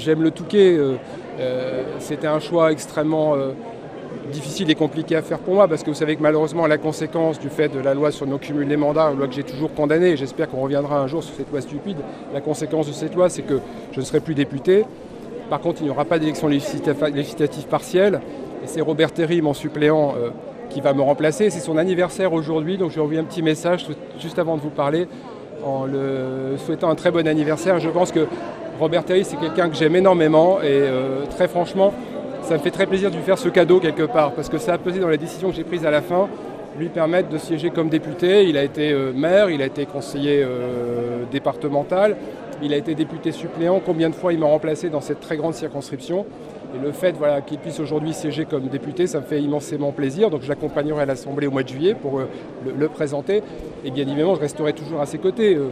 j'aime le Touquet. C'était un choix extrêmement difficile et compliqué à faire pour moi, parce que vous savez que malheureusement, la conséquence du fait de la loi sur nos cumuls des mandats, une loi que j'ai toujours condamnée, et j'espère qu'on reviendra un jour sur cette loi stupide, la conséquence de cette loi, c'est que je ne serai plus député. Par contre, il n'y aura pas d'élection législative partielle, et c'est Robert Terry, mon suppléant, qui va me remplacer. C'est son anniversaire aujourd'hui, donc j'ai envoyé un petit message juste avant de vous parler, en le souhaitant un très bon anniversaire. Je pense que Robert Terry, c'est quelqu'un que j'aime énormément, et très franchement, ça me fait très plaisir de lui faire ce cadeau quelque part, parce que ça a pesé dans les décisions que j'ai prises à la fin, lui permettre de siéger comme député. Il a été maire, il a été conseiller départemental, il a été député suppléant. Combien de fois il m'a remplacé dans cette très grande circonscription. Et le fait qu'il puisse aujourd'hui siéger comme député, ça me fait immensément plaisir. Donc je l'accompagnerai à l'Assemblée au mois de juillet pour le présenter. Et bien évidemment, je resterai toujours à ses côtés.